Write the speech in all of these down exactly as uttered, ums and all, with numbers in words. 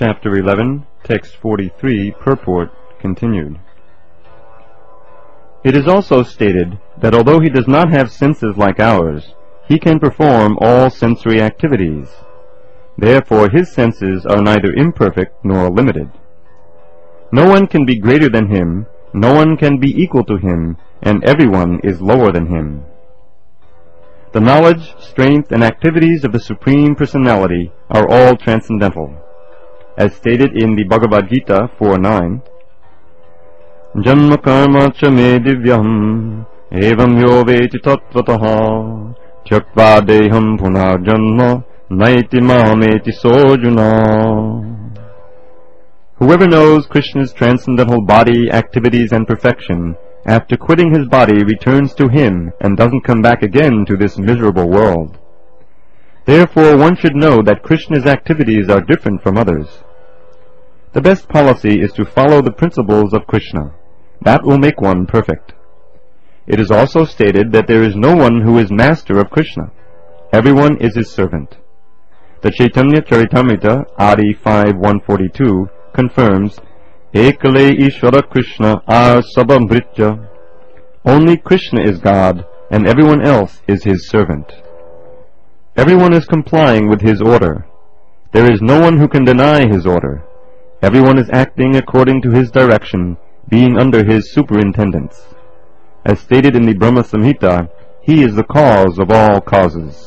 Chapter eleven, Text forty-three, Purport, continued. It is also stated that although he does not have senses like ours, he can perform all sensory activities. Therefore his senses are neither imperfect nor limited. No one can be greater than him, no one can be equal to him, and everyone is lower than him. The knowledge, strength, and activities of the Supreme Personality are all transcendental. As stated in the Bhagavad Gita four nine, Janma karma cha me divyam evam yo veti tattvataha tyakva deham punarjanma naiti mahameti sojuna. Whoever knows Krishna's transcendental body, activities, and perfection, after quitting his body returns to him and doesn't come back again to this miserable world. Therefore one should know that Krishna's activities are different from others. The best policy is to follow the principles of Krishna. That will make one perfect. It is also stated that there is no one who is master of Krishna. Everyone is his servant. The Chaitanya Charitamrita, Adi five one forty-two, confirms, Ekale Ishvara Krishna ar sabamritya. Only Krishna is God, and everyone else is his servant. Everyone is complying with his order. There is no one who can deny his order. Everyone is acting according to his direction, being under his superintendence. As stated in the Brahma Samhita, he is the cause of all causes.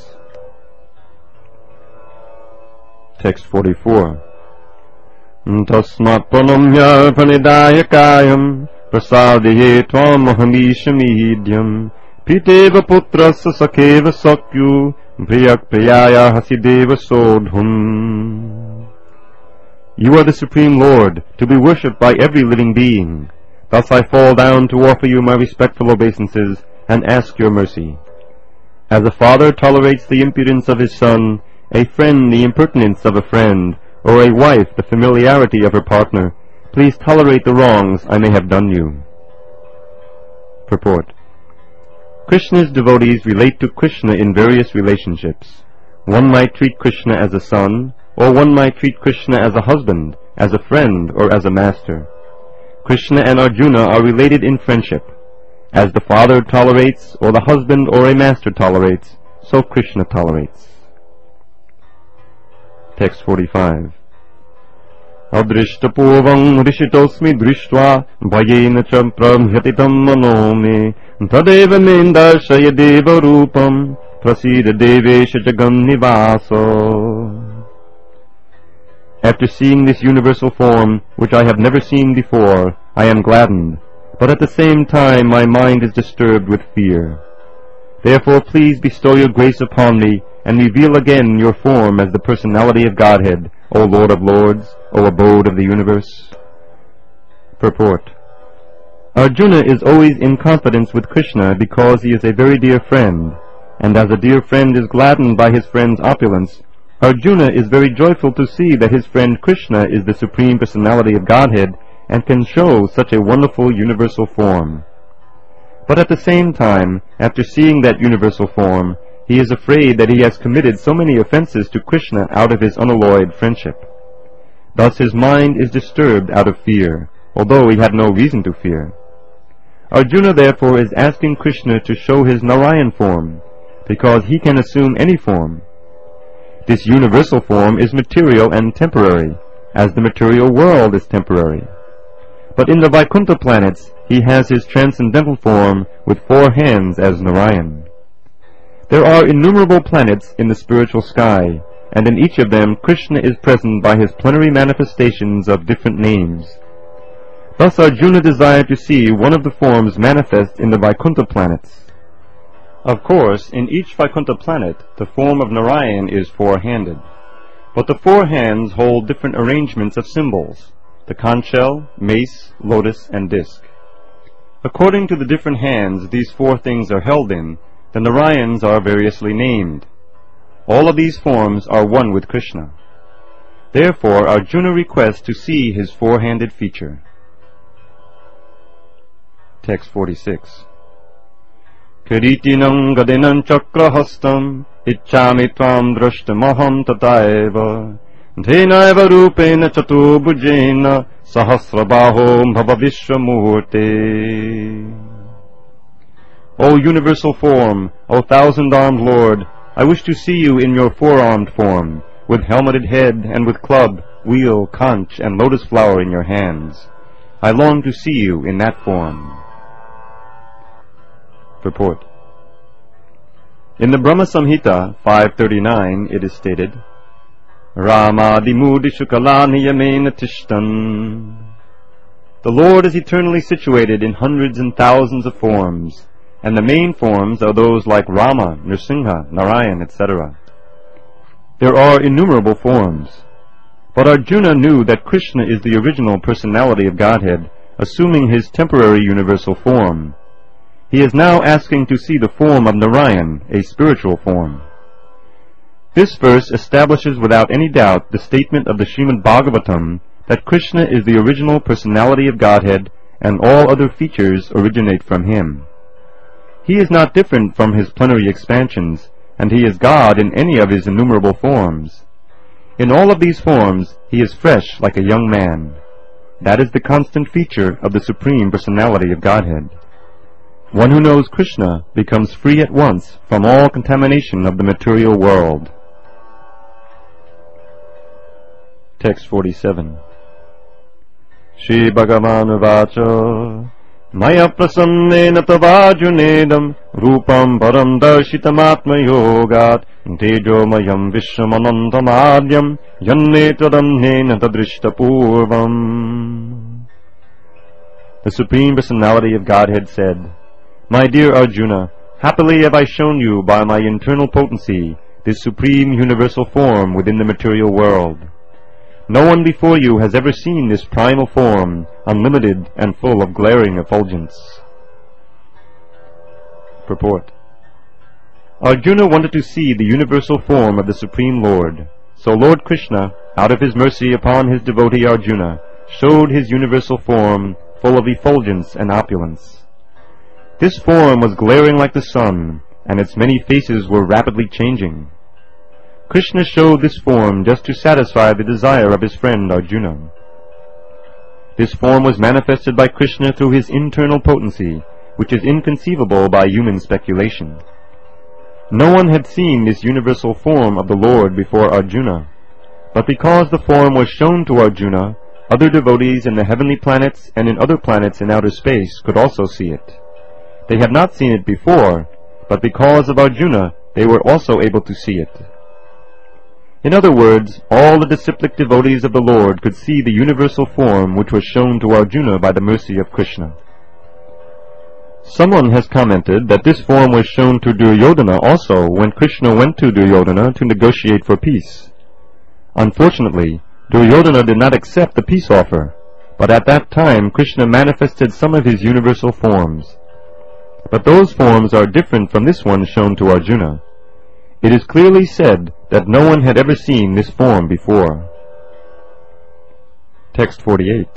Text forty-four. Tasmat pranamya pranidaya kayam prasadiye tvam ahamishamidhyam piteva putrasa sakeva sakyu priyak priyaya hasideva sodhum. You are the Supreme Lord, to be worshipped by every living being. Thus I fall down to offer you my respectful obeisances and ask your mercy. As a father tolerates the impudence of his son, a friend the impertinence of a friend, or a wife the familiarity of her partner, please tolerate the wrongs I may have done you. Purport. Krishna's devotees relate to Krishna in various relationships. One might treat Krishna as a son, or one might treat Krishna as a husband, as a friend, or as a master. Krishna and Arjuna are related in friendship. As the father tolerates, or the husband or a master tolerates, so Krishna tolerates. Text forty-five. Adrishtapurvam rishitosmi drishtva bhayena cha pramhyatitam mano me tadeva mendarshaya deva rupam prasida devesha jagam nivaso. After seeing this universal form, which I have never seen before, I am gladdened, but at the same time my mind is disturbed with fear. Therefore please bestow your grace upon me, and reveal again your form as the personality of Godhead, O Lord of Lords, O abode of the universe. Purport. Arjuna is always in confidence with Krishna because he is a very dear friend, and as a dear friend is gladdened by his friend's opulence, Arjuna is very joyful to see that his friend Krishna is the Supreme Personality of Godhead and can show such a wonderful universal form. But at the same time, after seeing that universal form, he is afraid that he has committed so many offenses to Krishna out of his unalloyed friendship. Thus his mind is disturbed out of fear, although he had no reason to fear. Arjuna therefore is asking Krishna to show his Narayan form, because he can assume any form. This universal form is material and temporary, as the material world is temporary. But in the Vaikuntha planets, he has his transcendental form with four hands as Narayan. There are innumerable planets in the spiritual sky, and in each of them Krishna is present by his plenary manifestations of different names. Thus Arjuna desired to see one of the forms manifest in the Vaikuntha planets. Of course, in each Vaikuntha planet, the form of Narayan is four-handed. But the four hands hold different arrangements of symbols, the conch shell, mace, lotus, and disc. According to the different hands these four things are held in, the Narayans are variously named. All of these forms are one with Krishna. Therefore Arjuna requests to see his four-handed feature. Text forty-six. Kiritinam gadinam chakrahastam ichchami tvam drashtamaham tataeva Tenaiva rupena chatubhujena sahasrabaho bhava vishwamurte. O universal form, O thousand-armed Lord, I wish to see you in your four-armed form, with helmeted head and with club, wheel, conch, and lotus flower in your hands. I long to see you in that form. Purport. In the Brahma Samhita five thirty-nine it is stated, Ramadi Shukalani Yamena Tishtan. The Lord is eternally situated in hundreds and thousands of forms, and the main forms are those like Rama, Nrsimha, Narayan, et cetera. There are innumerable forms. But Arjuna knew that Krishna is the original personality of Godhead, assuming his temporary universal form. He is now asking to see the form of Narayan, a spiritual form. This verse establishes without any doubt the statement of the Srimad Bhagavatam that Krishna is the original personality of Godhead and all other features originate from him. He is not different from his plenary expansions, and he is God in any of his innumerable forms. In all of these forms, he is fresh like a young man. That is the constant feature of the Supreme Personality of Godhead. One who knows Krishna becomes free at once from all contamination of the material world. Text forty-seven. Shri Bhagavan Vacha Maya prasannena tavajunedam rupam param darshitam yogat tejomayam vishwamanantamadyam yannetradamnena tadrishtapurvam. The Supreme Personality of Godhead said, My dear Arjuna, happily have I shown you by my internal potency this supreme universal form within the material world. No one before you has ever seen this primal form, unlimited and full of glaring effulgence. Purport. Arjuna wanted to see the universal form of the Supreme Lord, so Lord Krishna, out of his mercy upon his devotee Arjuna, showed his universal form full of effulgence and opulence. This form was glaring like the sun, and its many faces were rapidly changing. Krishna showed this form just to satisfy the desire of his friend Arjuna. This form was manifested by Krishna through his internal potency, which is inconceivable by human speculation. No one had seen this universal form of the Lord before Arjuna, but because the form was shown to Arjuna, other devotees in the heavenly planets and in other planets in outer space could also see it. They had not seen it before, but because of Arjuna, they were also able to see it. In other words, all the disciplic devotees of the Lord could see the universal form which was shown to Arjuna by the mercy of Krishna. Someone has commented that this form was shown to Duryodhana also when Krishna went to Duryodhana to negotiate for peace. Unfortunately, Duryodhana did not accept the peace offer, but at that time Krishna manifested some of his universal forms. But those forms are different from this one shown to Arjuna. It is clearly said that no one had ever seen this form before. Text forty-eight.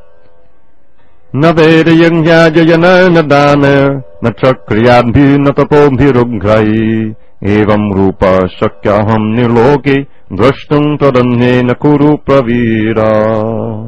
Na vedayam yajayana nadana na chakriyadbhi na tapobhirugghai evam rupa shakyaham niloke drashtum tadannena kuru pravira.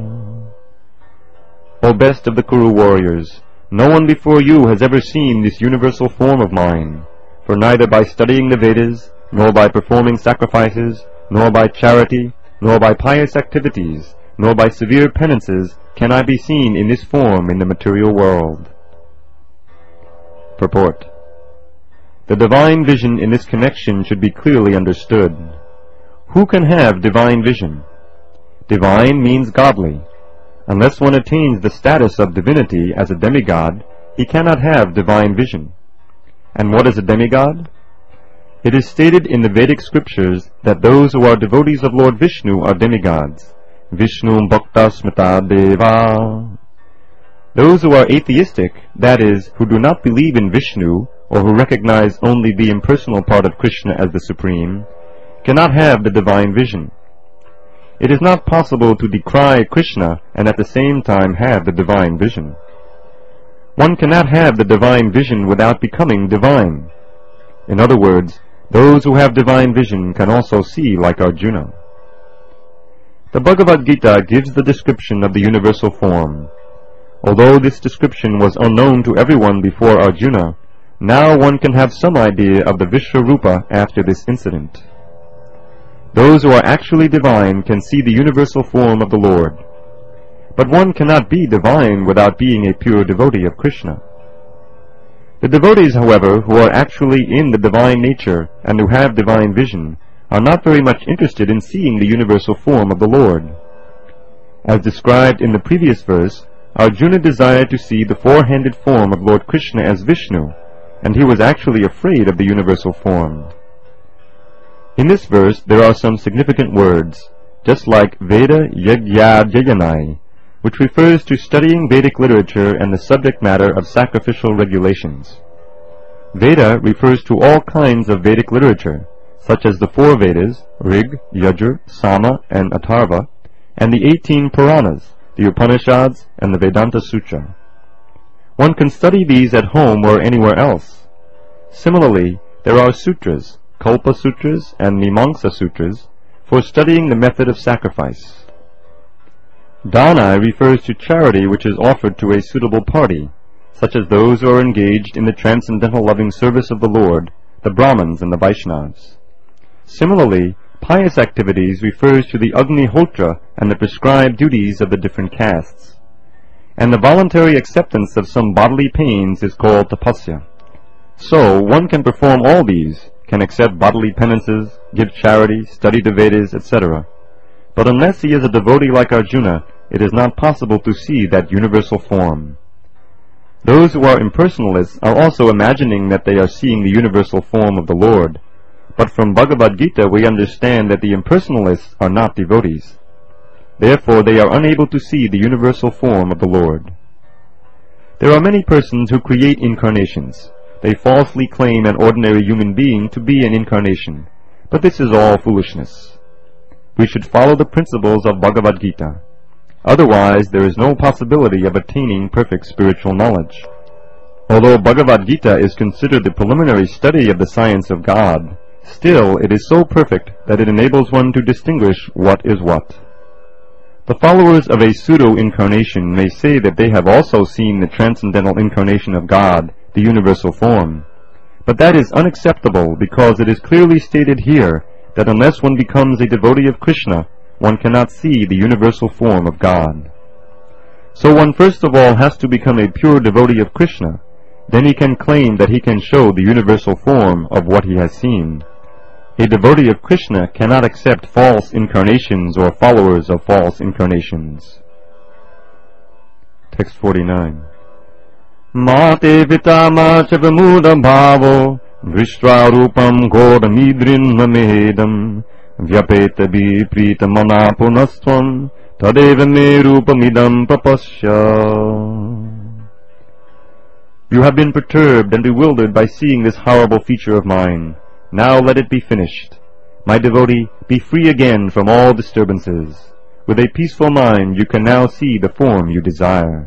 O best of the Kuru warriors, no one before you has ever seen this universal form of mine, for neither by studying the Vedas, nor by performing sacrifices, nor by charity, nor by pious activities, nor by severe penances can I be seen in this form in the material world. Purport. The divine vision in this connection should be clearly understood. Who can have divine vision? Divine means godly. Unless one attains the status of divinity as a demigod, he cannot have divine vision. And what is a demigod? It is stated in the Vedic scriptures that those who are devotees of Lord Vishnu are demigods. Vishnu Bhakta Smita Deva. Those who are atheistic, that is, who do not believe in Vishnu, or who recognize only the impersonal part of Krishna as the Supreme, cannot have the divine vision. It is not possible to decry Krishna and at the same time have the divine vision. One cannot have the divine vision without becoming divine. In other words, those who have divine vision can also see like Arjuna. The Bhagavad Gita gives the description of the universal form. Although this description was unknown to everyone before Arjuna, now one can have some idea of the Vishwarupa after this incident. Those who are actually divine can see the universal form of the Lord. But one cannot be divine without being a pure devotee of Krishna. The devotees, however, who are actually in the divine nature and who have divine vision, are not very much interested in seeing the universal form of the Lord. As described in the previous verse, Arjuna desired to see the four-handed form of Lord Krishna as Vishnu, and he was actually afraid of the universal form. In this verse there are some significant words, just like Veda Yagyadyayanai, which refers to studying Vedic literature and the subject matter of sacrificial regulations. Veda refers to all kinds of Vedic literature, such as the four Vedas, Rig, Yajur, Sama, and Atharva, and the eighteen Puranas, the Upanishads, and the Vedanta Sutra. One can study these at home or anywhere else. Similarly, there are sutras, Kalpa Sutras and Mimamsa Sutras, for studying the method of sacrifice. Dana refers to charity which is offered to a suitable party, such as those who are engaged in the transcendental loving service of the Lord, the Brahmins and the Vaishnavas. Similarly, pious activities refers to the Agnihotra and the prescribed duties of the different castes. And the voluntary acceptance of some bodily pains is called tapasya. So, one can perform all these, can accept bodily penances, give charity, study the Vedas, et cetera. But unless he is a devotee like Arjuna, it is not possible to see that universal form. Those who are impersonalists are also imagining that they are seeing the universal form of the Lord. But from Bhagavad Gita we understand that the impersonalists are not devotees. Therefore they are unable to see the universal form of the Lord. There are many persons who create incarnations. They falsely claim an ordinary human being to be an incarnation, but this is all foolishness. We should follow the principles of Bhagavad Gita. Otherwise, there is no possibility of attaining perfect spiritual knowledge. Although Bhagavad Gita is considered the preliminary study of the science of God, still it is so perfect that it enables one to distinguish what is what. The followers of a pseudo-incarnation may say that they have also seen the transcendental incarnation of God, the universal form. But that is unacceptable because it is clearly stated here that unless one becomes a devotee of Krishna, one cannot see the universal form of God. So one first of all has to become a pure devotee of Krishna. Then he can claim that he can show the universal form of what he has seen. A devotee of Krishna cannot accept false incarnations or followers of false incarnations. Text forty-nine. Mate vitama chavamudam bhavo Vrishtra rupam godamidrin namehedam Vyapeta viprita manapunastvam Tadeva me rupamidam papasya. You have been perturbed and bewildered by seeing this horrible feature of mine. Now let it be finished. My devotee, be free again from all disturbances. With a peaceful mind you can now see the form you desire.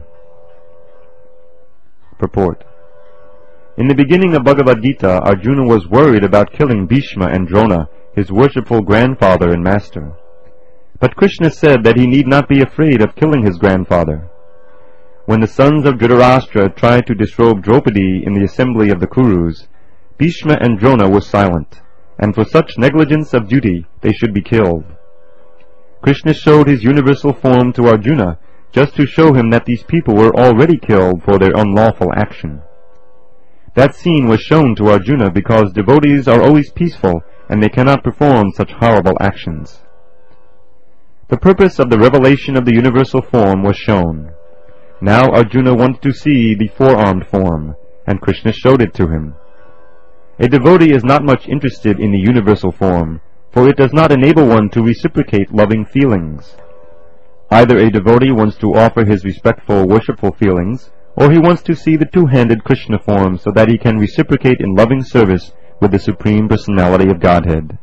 Purport. In the beginning of Bhagavad Gita, Arjuna was worried about killing Bhishma and Drona, his worshipful grandfather and master. But Krishna said that he need not be afraid of killing his grandfather. When the sons of Dhritarashtra tried to disrobe Draupadi in the assembly of the Kurus, Bhishma and Drona were silent, and for such negligence of duty they should be killed. Krishna showed his universal form to Arjuna just to show him that these people were already killed for their unlawful action. That scene was shown to Arjuna because devotees are always peaceful and they cannot perform such horrible actions. The purpose of the revelation of the universal form was shown. Now Arjuna wanted to see the four-armed form, and Krishna showed it to him. A devotee is not much interested in the universal form, for it does not enable one to reciprocate loving feelings. Either a devotee wants to offer his respectful, worshipful feelings, or he wants to see the two-handed Krishna form so that he can reciprocate in loving service with the Supreme Personality of Godhead.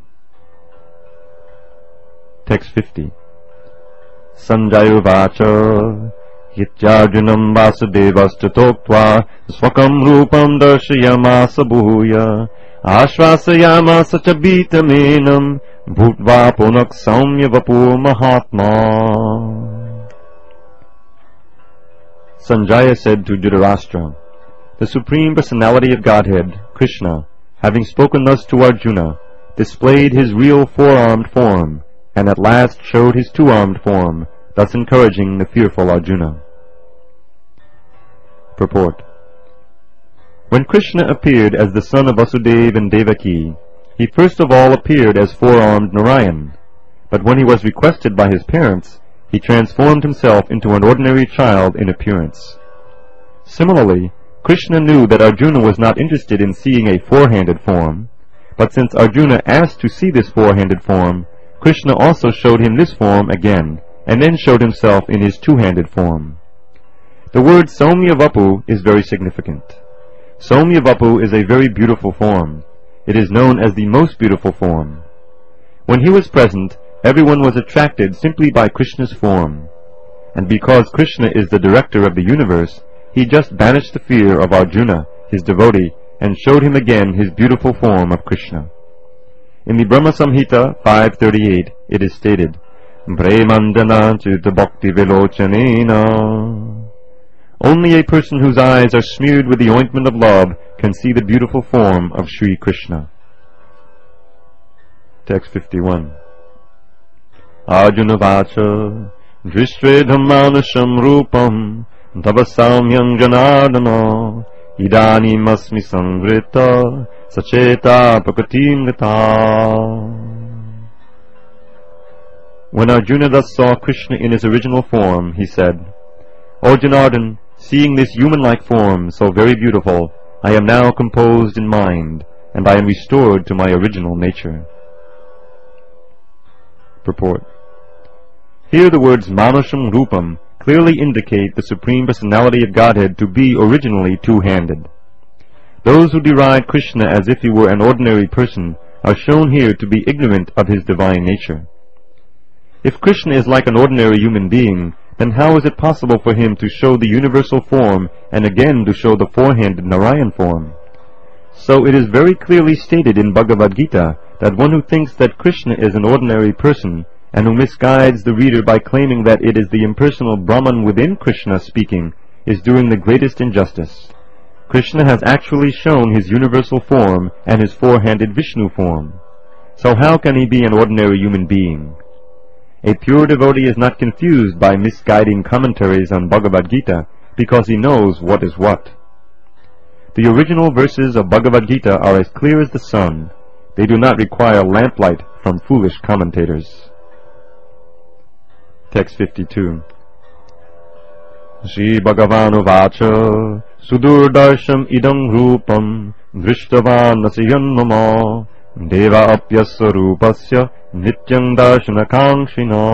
Text fifty. Sanjaya Vacha Yityarjunam vasudevastatoktva swakam rupam darshayamasa bhuya ashvasayamasa cha bitamenam bhutva punak saumya vapur mahatma. Sanjaya said to Dhritarashtra, the Supreme Personality of Godhead, Krishna, having spoken thus to Arjuna, displayed his real four-armed form, and at last showed his two-armed form, thus encouraging the fearful Arjuna. Purport. When Krishna appeared as the son of Vasudeva and Devaki, he first of all appeared as four-armed Narayan, but when he was requested by his parents, he transformed himself into an ordinary child in appearance. Similarly, Krishna knew that Arjuna was not interested in seeing a four-handed form, but since Arjuna asked to see this four-handed form, Krishna also showed him this form again, and then showed himself in his two-handed form. The word Saumya Vapu is very significant. Saumya Vapu is a very beautiful form. It is known as the most beautiful form. When he was present, everyone was attracted simply by Krishna's form. And because Krishna is the director of the universe, he just banished the fear of Arjuna, his devotee, and showed him again his beautiful form of Krishna. In the Brahma Samhita five thirty-eight, it is stated, Brahmandana chita bhakti vilochanena. Only a person whose eyes are smeared with the ointment of love can see the beautiful form of Sri Krishna. Text fifty-one. Arjuna vacha drisvedham manasham rupam Tavasamyam janardana idanim asmi samvrita sacheta prakatim gata. When Arjuna thus saw Krishna in his original form, he said, O Janardana, seeing this human-like form so very beautiful, I am now composed in mind, and I am restored to my original nature. Purport. Here the words Manasham Rupam clearly indicate the Supreme Personality of Godhead to be originally two-handed. Those who deride Krishna as if he were an ordinary person are shown here to be ignorant of his divine nature. If Krishna is like an ordinary human being, then how is it possible for him to show the universal form and again to show the four-handed Narayan form? So it is very clearly stated in Bhagavad Gita that one who thinks that Krishna is an ordinary person and who misguides the reader by claiming that it is the impersonal Brahman within Krishna speaking is doing the greatest injustice. Krishna has actually shown his universal form and his four-handed Vishnu form. So how can he be an ordinary human being? A pure devotee is not confused by misguiding commentaries on Bhagavad Gita because he knows what is what. The original verses of Bhagavad Gita are as clear as the sun. They do not require lamplight from foolish commentators. Text fifty-two. Shri Bhagavanu Vacha Sudurdarsham idam rupam Drishtavan nasiyanmama Deva apyasya rupasya Nityam darshanakangshina.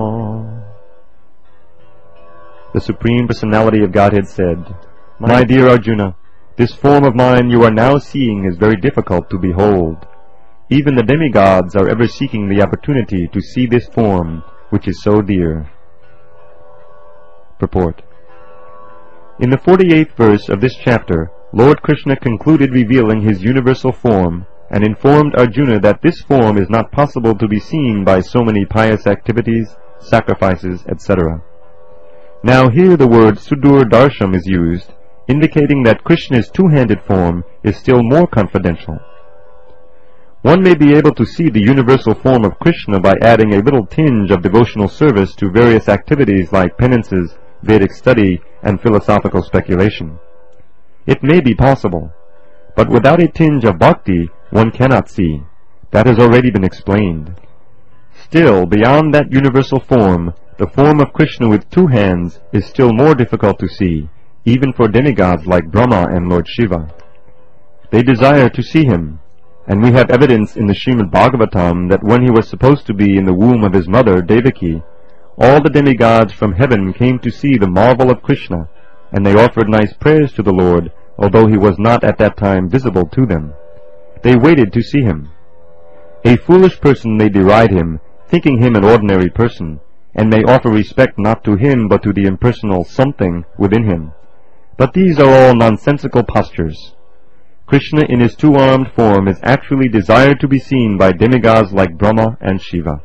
The Supreme Personality of Godhead said, My dear Arjuna, this form of mine you are now seeing is very difficult to behold. Even the demigods are ever seeking the opportunity to see this form, which is so dear. Purport. In the forty-eighth verse of this chapter, Lord Krishna concluded revealing his universal form and informed Arjuna that this form is not possible to be seen by so many pious activities, sacrifices, et cetera. Now here the word Sudur Darsham is used, indicating that Krishna's two-handed form is still more confidential. One may be able to see the universal form of Krishna by adding a little tinge of devotional service to various activities like penances, Vedic study, and philosophical speculation. It may be possible, but without a tinge of bhakti, one cannot see. That has already been explained. Still, beyond that universal form, the form of Krishna with two hands is still more difficult to see, even for demigods like Brahma and Lord Shiva. They desire to see him, and we have evidence in the Srimad Bhagavatam that when he was supposed to be in the womb of his mother, Devaki, all the demigods from heaven came to see the marvel of Krishna, and they offered nice prayers to the Lord, although he was not at that time visible to them. They waited to see him. A foolish person may deride him, thinking him an ordinary person, and may offer respect not to him but to the impersonal something within him. But these are all nonsensical postures. Krishna in his two-armed form is actually desired to be seen by demigods like Brahma and Shiva.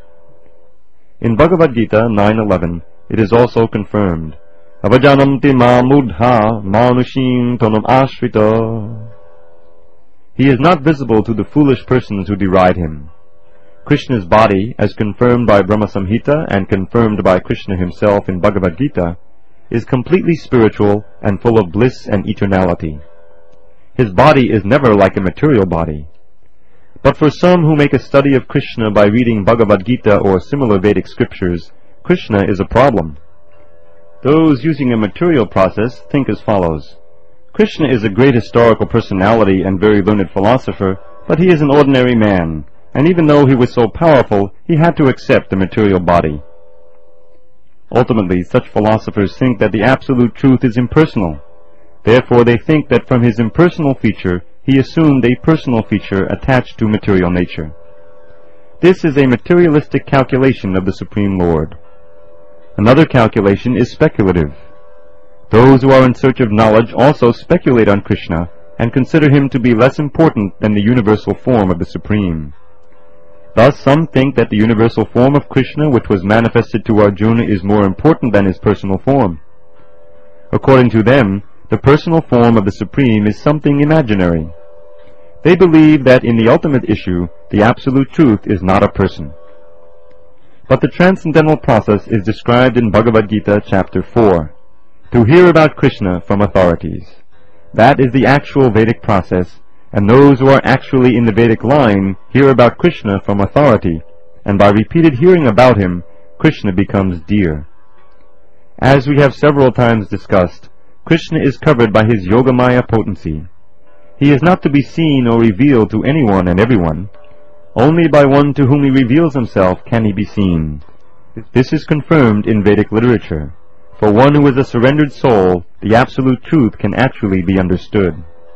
In Bhagavad Gita nine eleven, it is also confirmed, Avajanamti ma'mudha manushim tonam ashrita. He is not visible to the foolish persons who deride him. Krishna's body, as confirmed by Brahma Samhita and confirmed by Krishna himself in Bhagavad Gita, is completely spiritual and full of bliss and eternality. His body is never like a material body. But for some who make a study of Krishna by reading Bhagavad Gita or similar Vedic scriptures, Krishna is a problem. Those using a material process think as follows. Krishna is a great historical personality and very learned philosopher, but he is an ordinary man, and even though he was so powerful, he had to accept the material body. Ultimately, such philosophers think that the absolute truth is impersonal. Therefore, they think that from his impersonal feature, he assumed a personal feature attached to material nature. This is a materialistic calculation of the Supreme Lord. Another calculation is speculative. Those who are in search of knowledge also speculate on Krishna and consider him to be less important than the universal form of the Supreme. Thus some think that the universal form of Krishna which was manifested to Arjuna is more important than his personal form. According to them, the personal form of the Supreme is something imaginary. They believe that in the ultimate issue, the absolute truth is not a person. But the transcendental process is described in Bhagavad Gita chapter four, to hear about Krishna from authorities. That is the actual Vedic process, and those who are actually in the Vedic line hear about Krishna from authority, and by repeated hearing about him, Krishna becomes dear. As we have several times discussed, Krishna is covered by his Yogamaya potency. He is not to be seen or revealed to anyone and everyone. Only by one to whom he reveals himself can he be seen. This is confirmed in Vedic literature. For one who is a surrendered soul, the absolute truth can actually be understood.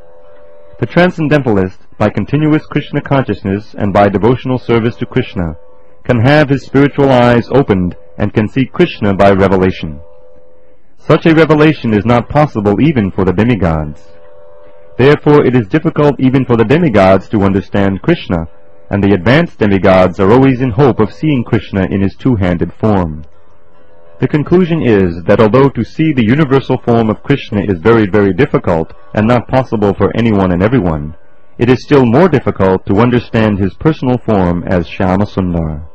The transcendentalist, by continuous Krishna consciousness and by devotional service to Krishna, can have his spiritual eyes opened and can see Krishna by revelation. Such a revelation is not possible even for the demigods. Therefore it is difficult even for the demigods to understand Krishna, and the advanced demigods are always in hope of seeing Krishna in his two-handed form. The conclusion is that although to see the universal form of Krishna is very, very difficult and not possible for anyone and everyone, it is still more difficult to understand his personal form as Shyama Sundar.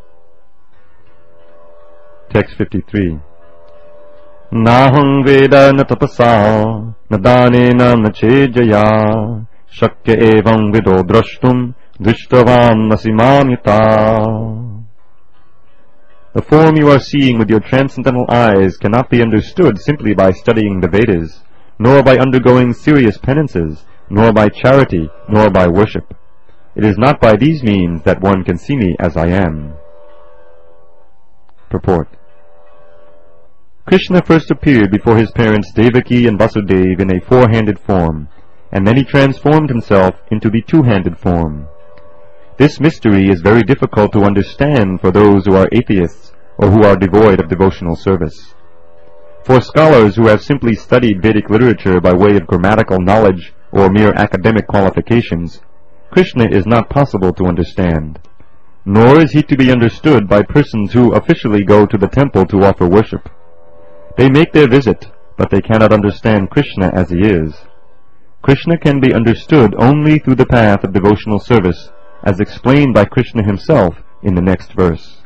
Text fifty-three. Nahang Veda na tapasa na danena na chejaya shakya evam vido drashtum drishtavam nasimamyata. The form you are seeing with your transcendental eyes cannot be understood simply by studying the Vedas, nor by undergoing serious penances, nor by charity, nor by worship. It is not by these means that one can see me as I am. Purport. Krishna first appeared before his parents Devaki and Vasudeva in a four-handed form, and then he transformed himself into the two-handed form. This mystery is very difficult to understand for those who are atheists or who are devoid of devotional service. For scholars who have simply studied Vedic literature by way of grammatical knowledge or mere academic qualifications, Krishna is not possible to understand. Nor is he to be understood by persons who officially go to the temple to offer worship. They make their visit, but they cannot understand Krishna as he is. Krishna can be understood only through the path of devotional service, as explained by Krishna himself in the next verse.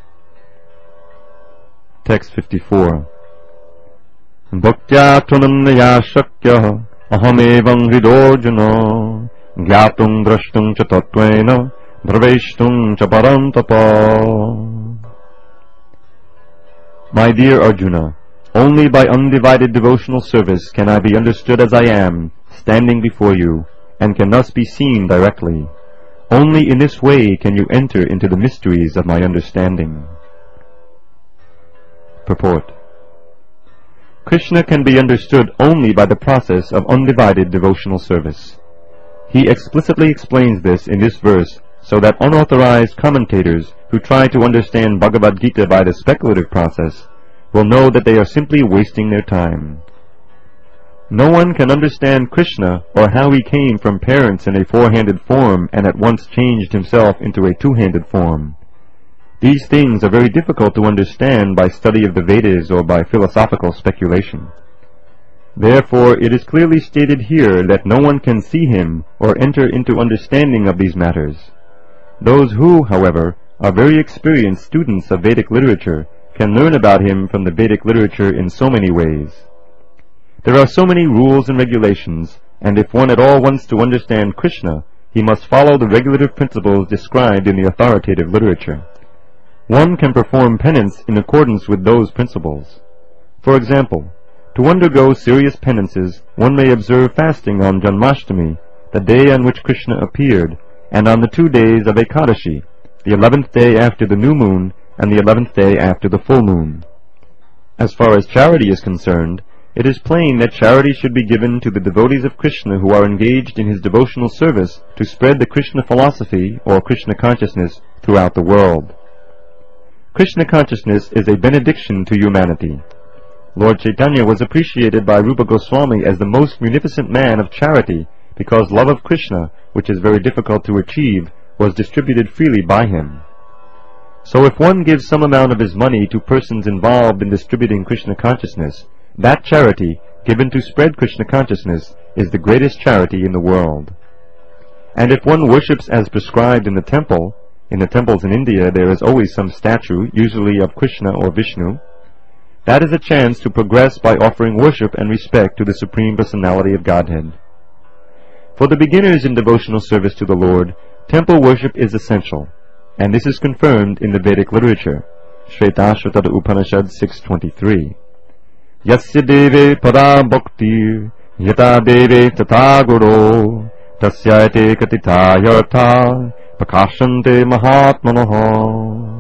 Text fifty-four. Bhaktya tvanannaya shakya ahamevam hridorjuna gyatum drashtum cha tattvena draveshtum cha parantapa. My dear Arjuna, only by undivided devotional service can I be understood as I am, standing before you, and can thus be seen directly. Only in this way can you enter into the mysteries of my understanding. Purport. Krishna can be understood only by the process of undivided devotional service. He explicitly explains this in this verse so that unauthorized commentators who try to understand Bhagavad Gita by the speculative process will know that they are simply wasting their time. No one can understand Krishna or how he came from parents in a four-handed form and at once changed himself into a two-handed form. These things are very difficult to understand by study of the Vedas or by philosophical speculation. Therefore, it is clearly stated here that no one can see him or enter into understanding of these matters. Those who, however, are very experienced students of Vedic literature can learn about him from the Vedic literature in so many ways. There are so many rules and regulations, and if one at all wants to understand Krishna, he must follow the regulative principles described in the authoritative literature. One can perform penance in accordance with those principles. For example, to undergo serious penances, one may observe fasting on Janmashtami, the day on which Krishna appeared, and on the two days of Ekadashi, the eleventh day after the new moon and the eleventh day after the full moon. As far as charity is concerned, it is plain that charity should be given to the devotees of Krishna who are engaged in his devotional service to spread the Krishna philosophy or Krishna consciousness throughout the world. Krishna consciousness is a benediction to humanity. Lord Chaitanya was appreciated by Rupa Goswami as the most munificent man of charity because love of Krishna, which is very difficult to achieve, was distributed freely by him. So if one gives some amount of his money to persons involved in distributing Krishna consciousness, that charity, given to spread Krishna consciousness, is the greatest charity in the world. And if one worships as prescribed in the temple, in the temples in India there is always some statue, usually of Krishna or Vishnu, that is a chance to progress by offering worship and respect to the Supreme Personality of Godhead. For the beginners in devotional service to the Lord, temple worship is essential, and this is confirmed in the Vedic literature, Shvetashvatara Upanishad six twenty-three. Yasya deve pada bhaktir, yata deve tata guru, tasyate katita yartha, prakashante mahatmanaha.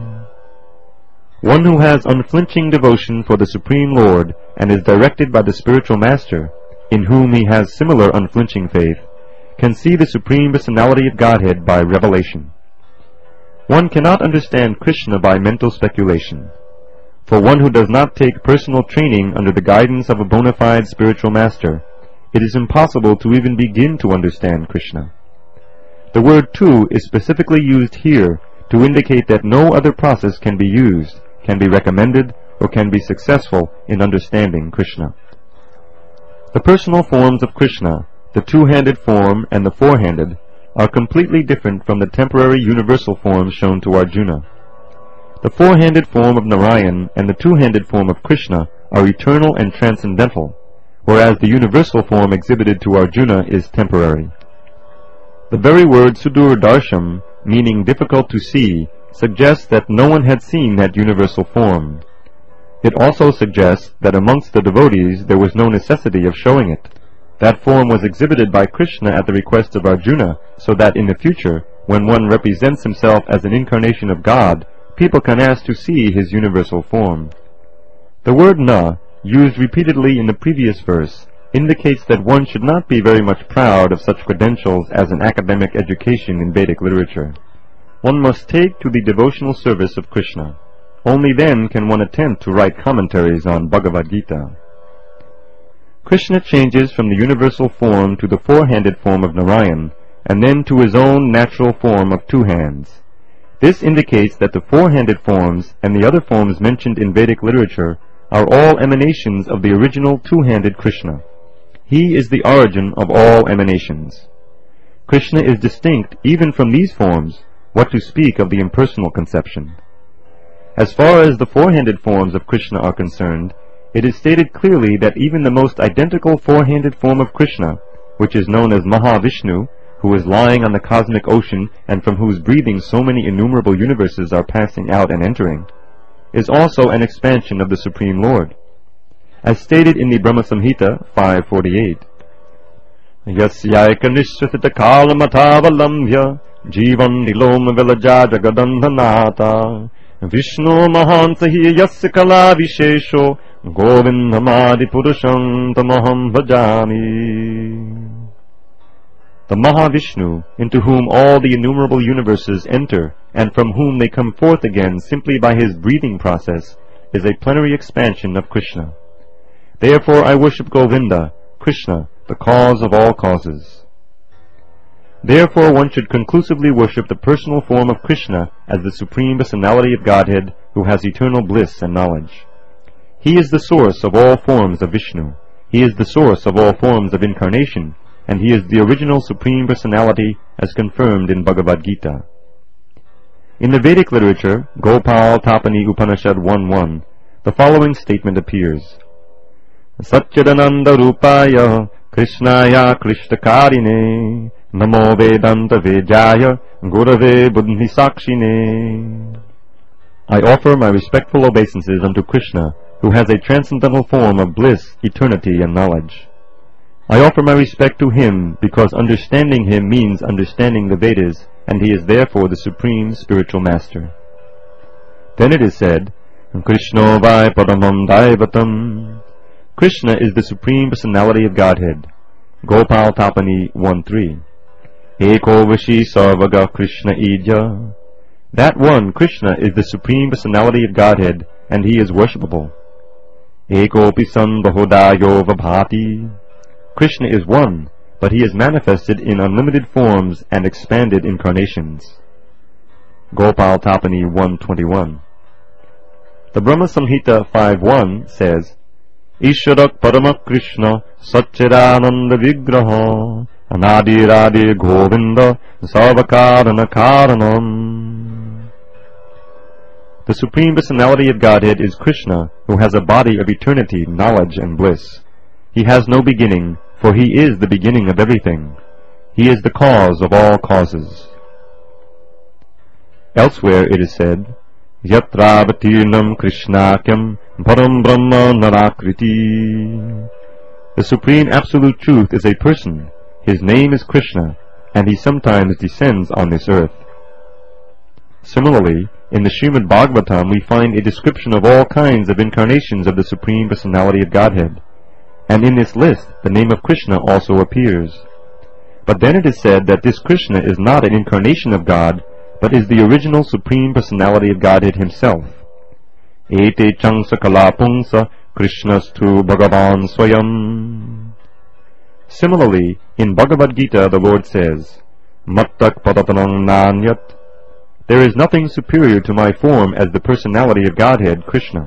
One who has unflinching devotion for the Supreme Lord and is directed by the spiritual master, in whom he has similar unflinching faith, can see the Supreme Personality of Godhead by revelation. One cannot understand Krishna by mental speculation. For one who does not take personal training under the guidance of a bona fide spiritual master, it is impossible to even begin to understand Krishna. The word tu is specifically used here to indicate that no other process can be used, can be recommended, or can be successful in understanding Krishna. The personal forms of Krishna, the two-handed form and the four-handed, are completely different from the temporary universal forms shown to Arjuna. The four-handed form of Narayan and the two-handed form of Krishna are eternal and transcendental, whereas the universal form exhibited to Arjuna is temporary. The very word Sudurdarsham, meaning difficult to see, suggests that no one had seen that universal form. It also suggests that amongst the devotees there was no necessity of showing it. That form was exhibited by Krishna at the request of Arjuna, so that in the future, when one represents himself as an incarnation of God, people can ask to see his universal form. The word na, used repeatedly in the previous verse, indicates that one should not be very much proud of such credentials as an academic education in Vedic literature. One must take to the devotional service of Krishna. Only then can one attempt to write commentaries on Bhagavad Gita. Krishna changes from the universal form to the four-handed form of Narayan, and then to his own natural form of two hands. This indicates that the four-handed forms and the other forms mentioned in Vedic literature are all emanations of the original two-handed Krishna. He is the origin of all emanations. Krishna is distinct even from these forms, what to speak of the impersonal conception. As far as the four-handed forms of Krishna are concerned, it is stated clearly that even the most identical four-handed form of Krishna, which is known as Mahavishnu, who is lying on the cosmic ocean and from whose breathing so many innumerable universes are passing out and entering, is also an expansion of the Supreme Lord. As stated in the Brahma Samhita five forty-eight, Yasyaika nishvasita kalamathavalambhya Jivan niloma vilaja jagadandhanata Vishnu mahansahi yasya kala vishesho Govindamadi purusham tamaham bhajami. The Mahavishnu, into whom all the innumerable universes enter, and from whom they come forth again simply by his breathing process, is a plenary expansion of Krishna. Therefore I worship Govinda, Krishna, the cause of all causes. Therefore one should conclusively worship the personal form of Krishna as the Supreme Personality of Godhead who has eternal bliss and knowledge. He is the source of all forms of Vishnu. He is the source of all forms of incarnation, and he is the original Supreme Personality as confirmed in Bhagavad Gita. In the Vedic literature, Gopal Tapani Upanishad one one, the following statement appears: Satchidananda Rupaya Krishnaya Krishtakarine Namo Vedanta Vejaya Gurave Buddhi Sakshine. I offer my respectful obeisances unto Krishna, who has a transcendental form of bliss, eternity, and knowledge. I offer my respect to him because understanding him means understanding the Vedas, and he is therefore the supreme spiritual master. Then it is said, Krishna vai paramam daivatam. Krishna is the Supreme Personality of Godhead. Gopal Tapani one three. Eko Vashi Sarvaga Krishna Ija. That one, Krishna, is the Supreme Personality of Godhead, and he is worshipable. Eko Pisan Bahodayo Vabhati. Krishna is one, but he is manifested in unlimited forms and expanded incarnations. Gopal Tapani one twenty-one. The Brahma Samhita five one says, Ishwarak Paramak Krishna Satchidananda Vigraha Anadiradi Govinda Sarvakarana Karanam. The Supreme Personality of Godhead is Krishna, who has a body of eternity, knowledge, and bliss. He has no beginning, for he is the beginning of everything. He is the cause of all causes. Elsewhere it is said, Yatravatirnam Krishnakyam Param Brahma Narakriti. The Supreme Absolute Truth is a person. His name is Krishna, and he sometimes descends on this earth. Similarly, in the Srimad Bhagavatam we find a description of all kinds of incarnations of the Supreme Personality of Godhead, and in this list the name of Krishna also appears. But then it is said that this Krishna is not an incarnation of God, but is the original Supreme Personality of Godhead himself. Ete changsa kalapungsa Krishnastu Bhagavan Swayam. Similarly, in Bhagavad Gita the Lord says, Mattak padatanang nanyat. There is nothing superior to my form as the personality of Godhead, Krishna.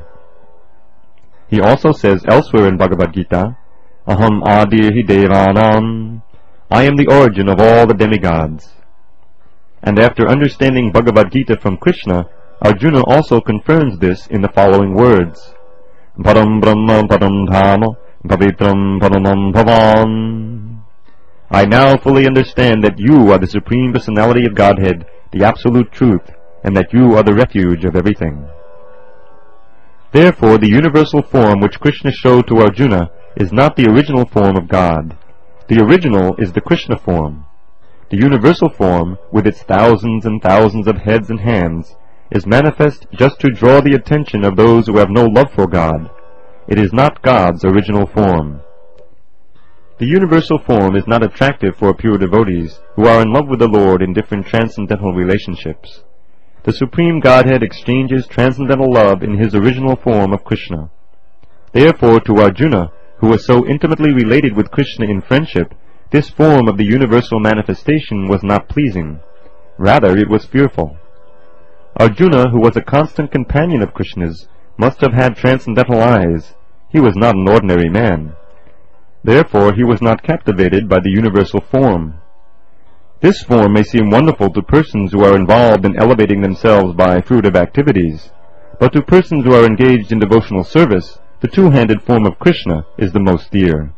He also says elsewhere in Bhagavad Gita, Aham adirhi devanam. I am the origin of all the demigods. And after understanding Bhagavad Gita from Krishna, Arjuna also confirms this in the following words, Param Brahma Param Dhamma Pavitram Paramam Bhavan. I now fully understand that you are the Supreme Personality of Godhead, the Absolute Truth, and that you are the refuge of everything. Therefore, the universal form which Krishna showed to Arjuna is not the original form of God. The original is the Krishna form. The universal form, with its thousands and thousands of heads and hands, is manifest just to draw the attention of those who have no love for God. It is not God's original form. The universal form is not attractive for pure devotees who are in love with the Lord in different transcendental relationships. The Supreme Godhead exchanges transcendental love in his original form of Krishna. Therefore, to Arjuna, who was so intimately related with Krishna in friendship, this form of the universal manifestation was not pleasing. Rather, it was fearful. Arjuna, who was a constant companion of Krishna's, must have had transcendental eyes. He was not an ordinary man. Therefore, he was not captivated by the universal form. This form may seem wonderful to persons who are involved in elevating themselves by fruitive activities, but to persons who are engaged in devotional service, the two-handed form of Krishna is the most dear.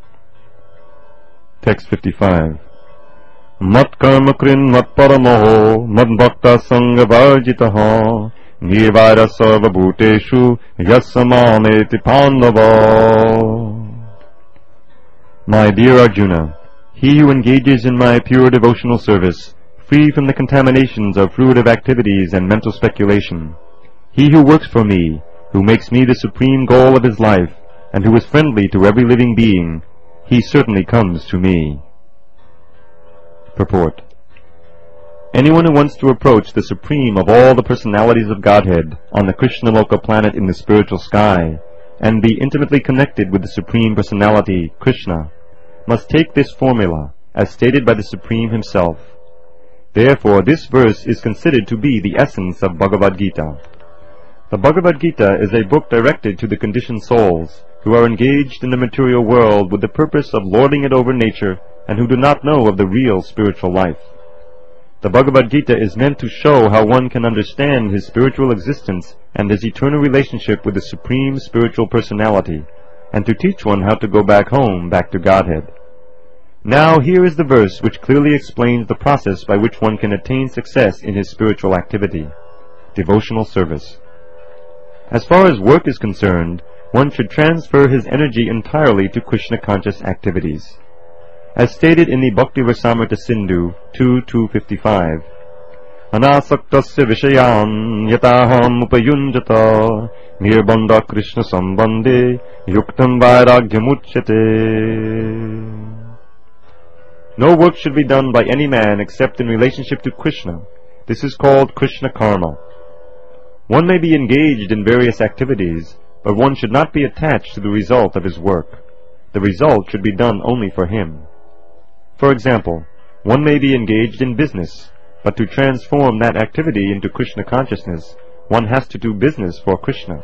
Text fifty-five. Mat karma krin mat paramaho mad bhakta sangha varjitaha nirvaira sarva bhuteshu yasamameti pandava. My dear Arjuna, he who engages in my pure devotional service, free from the contaminations of fruitive activities and mental speculation, he who works for me, who makes me the supreme goal of his life, and who is friendly to every living being, he certainly comes to me. Purport. Anyone who wants to approach the supreme of all the personalities of Godhead on the Krishnaloka planet in the spiritual sky, and be intimately connected with the Supreme Personality, Krishna, must take this formula, as stated by the Supreme Himself. Therefore, this verse is considered to be the essence of Bhagavad Gita. The Bhagavad Gita is a book directed to the conditioned souls, who are engaged in the material world with the purpose of lording it over nature, and who do not know of the real spiritual life. The Bhagavad Gita is meant to show how one can understand his spiritual existence and his eternal relationship with the Supreme Spiritual Personality, and to teach one how to go back home, back to Godhead. Now here is the verse which clearly explains the process by which one can attain success in his spiritual activity. Devotional service. As far as work is concerned, one should transfer his energy entirely to Krishna-conscious activities. As stated in the Bhakti Rasamrita Sindhu two two fifty-five, Anasaktasya vishayan yataham upayunjata nirbandha Krishna sambandhe yuktam vairagyamuchyate. No work should be done by any man except in relationship to Krishna. This is called Krishna karma. One may be engaged in various activities, but one should not be attached to the result of his work. The result should be done only for him. For example, one may be engaged in business, but to transform that activity into Krishna consciousness, one has to do business for Krishna.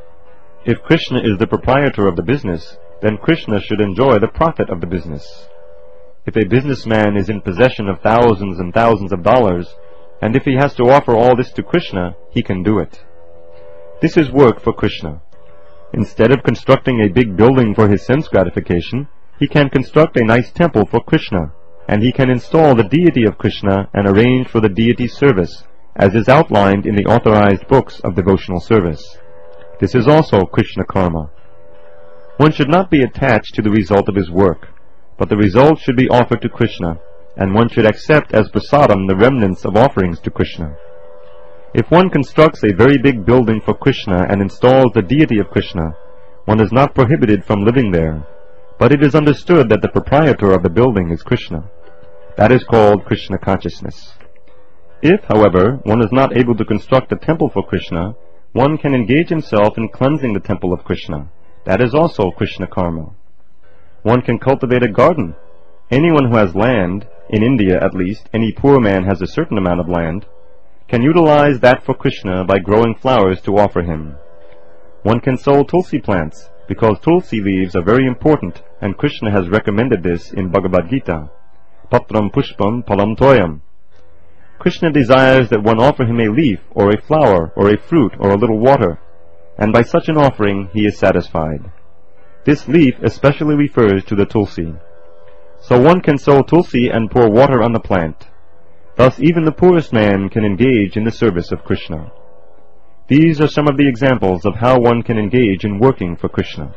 If Krishna is the proprietor of the business, then Krishna should enjoy the profit of the business. If a businessman is in possession of thousands and thousands of dollars, and if he has to offer all this to Krishna, he can do it. This is work for Krishna. Instead of constructing a big building for his sense gratification, he can construct a nice temple for Krishna, and he can install the deity of Krishna and arrange for the deity's service, as is outlined in the authorized books of devotional service. This is also Krishna karma. One should not be attached to the result of his work, but the result should be offered to Krishna, and one should accept as prasadam the remnants of offerings to Krishna. If one constructs a very big building for Krishna and installs the deity of Krishna, one is not prohibited from living there, but it is understood that the proprietor of the building is Krishna. That is called Krishna consciousness. If, however, one is not able to construct a temple for Krishna, one can engage himself in cleansing the temple of Krishna. That is also Krishna karma. One can cultivate a garden. Anyone who has land, in India at least, any poor man has a certain amount of land, can utilize that for Krishna by growing flowers to offer him. One can sow tulsi plants, because tulsi leaves are very important, and Krishna has recommended this in Bhagavad Gita. Patram pushpam palam toyam. Krishna desires that one offer him a leaf, or a flower, or a fruit, or a little water, and by such an offering he is satisfied. This leaf especially refers to the tulsi. So one can sow tulsi and pour water on the plant. Thus even the poorest man can engage in the service of Krishna. These are some of the examples of how one can engage in working for Krishna.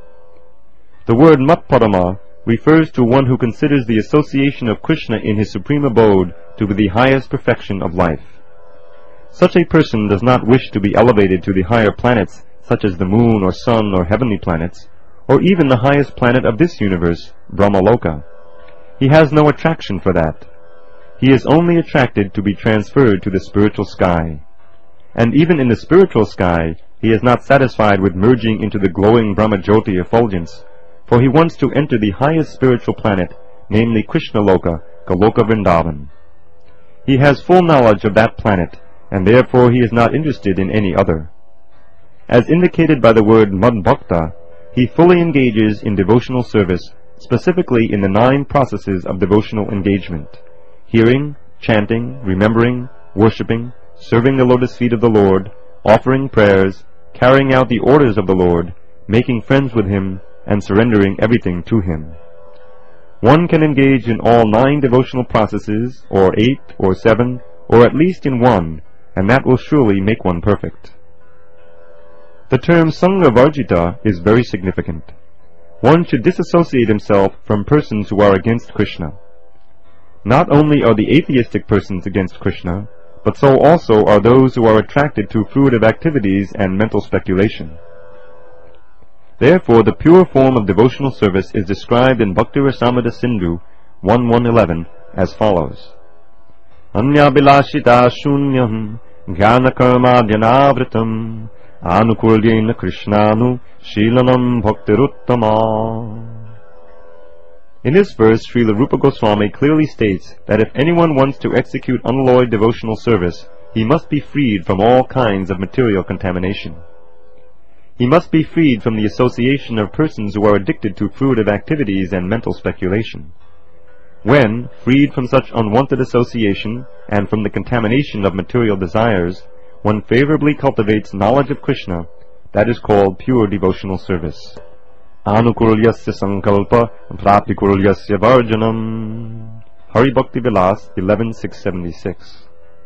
The word matparama refers to one who considers the association of Krishna in his supreme abode to be the highest perfection of life. Such a person does not wish to be elevated to the higher planets, such as the moon or sun or heavenly planets, or even the highest planet of this universe, Brahmaloka. He has no attraction for that. He is only attracted to be transferred to the spiritual sky. And even in the spiritual sky, he is not satisfied with merging into the glowing Brahmajyoti effulgence, for he wants to enter the highest spiritual planet, namely Krishnaloka, Goloka Vrindavan. He has full knowledge of that planet, and therefore he is not interested in any other. As indicated by the word Madbhakta, he fully engages in devotional service, specifically in the nine processes of devotional engagement: hearing, chanting, remembering, worshipping, serving the lotus feet of the Lord, offering prayers, carrying out the orders of the Lord, making friends with Him, and surrendering everything to Him. One can engage in all nine devotional processes, or eight, or seven, or at least in one, and that will surely make one perfect. The term Sangha Varjita is very significant. One should disassociate himself from persons who are against Krishna. Not only are the atheistic persons against Krishna, but so also are those who are attracted to fruitive activities and mental speculation. Therefore, the pure form of devotional service is described in Bhakti Rasamrita Sindhu one one eleven as follows. Anyabilashita shunyam jnanakarmadyanavritam anukulyena krishnanu shilanam bhaktiruttama. In this verse, Srila Rupa Goswami clearly states that if anyone wants to execute unalloyed devotional service, he must be freed from all kinds of material contamination. He must be freed from the association of persons who are addicted to fruitive activities and mental speculation. When, freed from such unwanted association and from the contamination of material desires, one favorably cultivates knowledge of Krishna, that is called pure devotional service. Anukulyasya sankalpa praptikulyasya varjanam. Hari Bhakti Vilas eleven six seventy-six.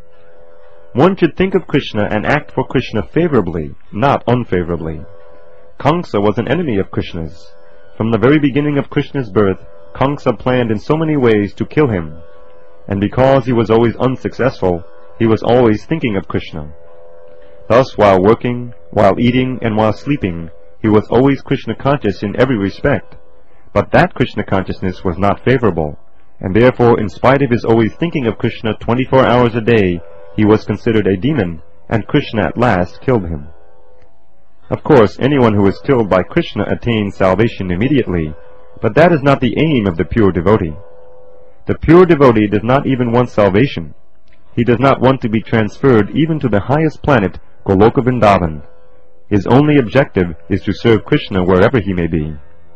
One should think of Krishna and act for Krishna favorably, not unfavorably. Kamsa was an enemy of Krishna's. From the very beginning of Krishna's birth, Kamsa planned in so many ways to kill him, and because he was always unsuccessful, he was always thinking of Krishna. Thus, while working, while eating, and while sleeping, he was always Krishna conscious in every respect. But that Krishna consciousness was not favorable, and therefore, in spite of his always thinking of Krishna twenty-four hours a day, he was considered a demon, and Krishna at last killed him. Of course, anyone who is killed by Krishna attains salvation immediately, but that is not the aim of the pure devotee. The pure devotee does not even want salvation. He does not want to be transferred even to the highest planet, Goloka Vrindavan. His only objective is to serve Krishna wherever he may be.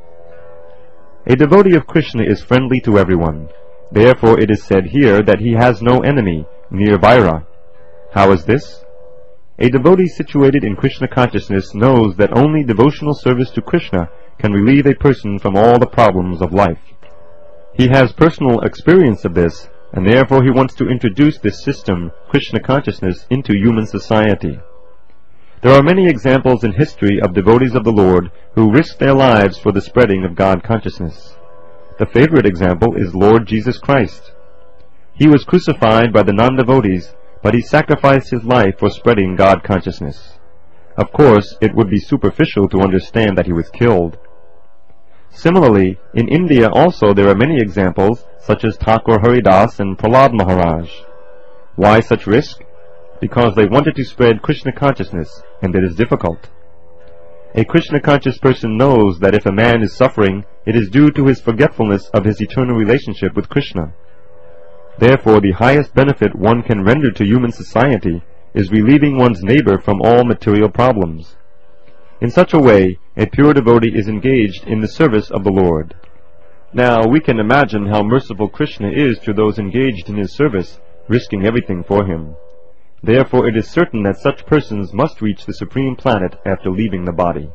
A devotee of Krishna is friendly to everyone. Therefore it is said here that he has no enemy, nirvaira. How is this? A devotee situated in Krishna consciousness knows that only devotional service to Krishna can relieve a person from all the problems of life. He has personal experience of this, and therefore he wants to introduce this system, Krishna consciousness, into human society. There are many examples in history of devotees of the Lord who risked their lives for the spreading of God consciousness. The favorite example is Lord Jesus Christ. He was crucified by the non-devotees, but he sacrificed his life for spreading God consciousness. Of course, it would be superficial to understand that he was killed. Similarly, in India also there are many examples, such as Thakur Haridas and Prahlad Maharaj. Why such risk? Because they wanted to spread Krishna consciousness, and it is difficult. A Krishna-conscious person knows that if a man is suffering, it is due to his forgetfulness of his eternal relationship with Krishna. Therefore, the highest benefit one can render to human society is relieving one's neighbor from all material problems. In such a way, a pure devotee is engaged in the service of the Lord. Now, we can imagine how merciful Krishna is to those engaged in his service, risking everything for him. Therefore, it is certain that such persons must reach the supreme planet after leaving the body.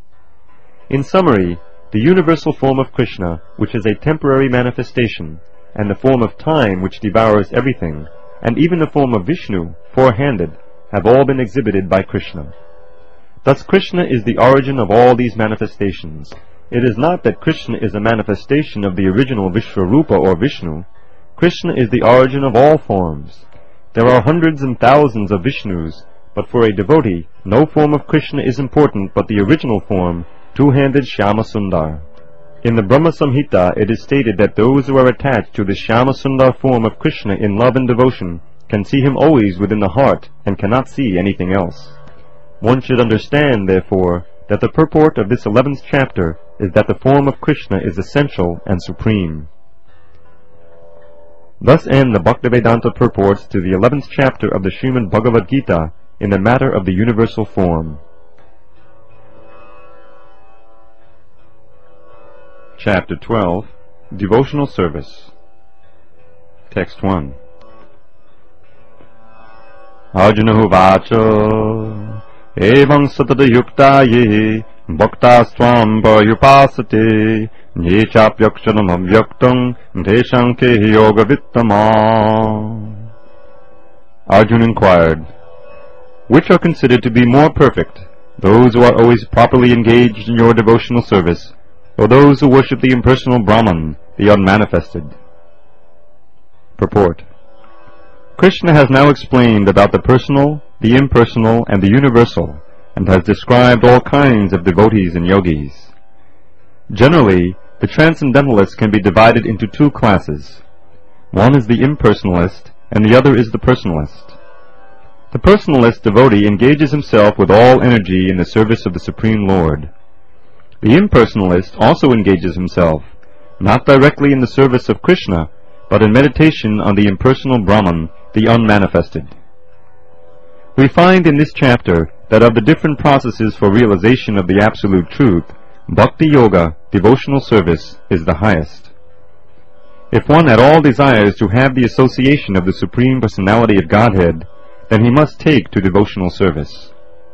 In summary, the universal form of Krishna, which is a temporary manifestation, and the form of time which devours everything, and even the form of Vishnu, four-handed, have all been exhibited by Krishna. Thus Krishna is the origin of all these manifestations. It is not that Krishna is a manifestation of the original Vishvarupa or Vishnu. Krishna is the origin of all forms. There are hundreds and thousands of Vishnus, but for a devotee, no form of Krishna is important but the original form, two-handed Shyama Sundar. In the Brahma Samhita, it is stated that those who are attached to the Shyama Sundar form of Krishna in love and devotion can see him always within the heart and cannot see anything else. One should understand, therefore, that the purport of this eleventh chapter is that the form of Krishna is essential and supreme. Thus end the Bhaktivedanta purports to the eleventh chapter of the Srimad Bhagavad Gita in the matter of the universal form. Chapter twelve. Devotional Service. Text one. Arjuna Uvacha Evam Satata Yuktaye Bhakta Swam Parayupasate Ye Chapyaksharam Avyaktam Deshanke Yoga Vittama. Arjuna inquired, which are considered to be more perfect, those who are always properly engaged in your devotional service, or those who worship the impersonal Brahman, the unmanifested? Purport. Krishna has now explained about the personal, the impersonal, and the universal, and has described all kinds of devotees and yogis. Generally, the transcendentalists can be divided into two classes. One is the impersonalist, and the other is the personalist. The personalist devotee engages himself with all energy in the service of the Supreme Lord. The impersonalist also engages himself, not directly in the service of Krishna, but in meditation on the impersonal Brahman, the unmanifested. We find in this chapter that of the different processes for realization of the Absolute Truth, Bhakti Yoga, devotional service, is the highest. If one at all desires to have the association of the Supreme Personality of Godhead, then he must take to devotional service.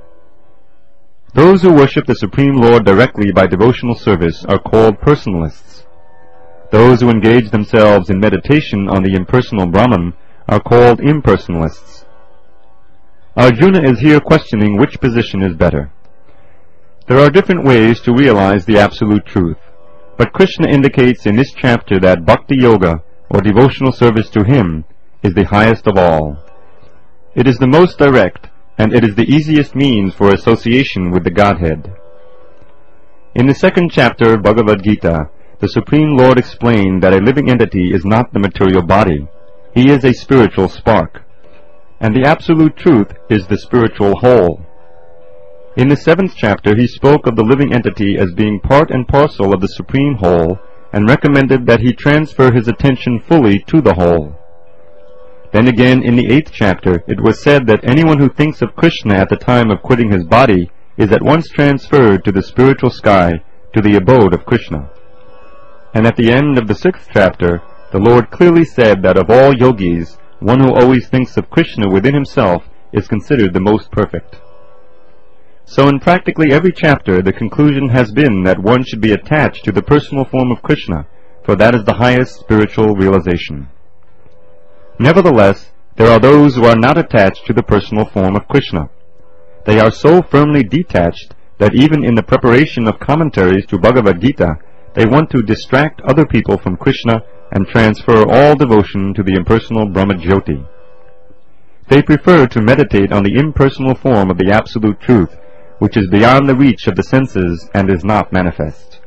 Those who worship the Supreme Lord directly by devotional service are called personalists. Those who engage themselves in meditation on the impersonal Brahman are called impersonalists. Arjuna is here questioning which position is better. There are different ways to realize the Absolute Truth, but Krishna indicates in this chapter that Bhakti Yoga, or devotional service to Him, is the highest of all. It is the most direct, and it is the easiest means for association with the Godhead. In the second chapter of Bhagavad Gita, the Supreme Lord explained that a living entity is not the material body. He is a spiritual spark, and the Absolute Truth is the spiritual whole. In the seventh chapter, he spoke of the living entity as being part and parcel of the Supreme Whole, and recommended that he transfer his attention fully to the whole. Then again, in the eighth chapter, it was said that anyone who thinks of Krishna at the time of quitting his body is at once transferred to the spiritual sky, to the abode of Krishna. And at the end of the sixth chapter, the Lord clearly said that of all yogis, one who always thinks of Krishna within himself is considered the most perfect. So in practically every chapter, the conclusion has been that one should be attached to the personal form of Krishna, for that is the highest spiritual realization. Nevertheless, there are those who are not attached to the personal form of Krishna. They are so firmly detached that even in the preparation of commentaries to Bhagavad Gita, they want to distract other people from Krishna and transfer all devotion to the impersonal Brahma-Jyoti. They prefer to meditate on the impersonal form of the Absolute Truth, which is beyond the reach of the senses and is not manifest.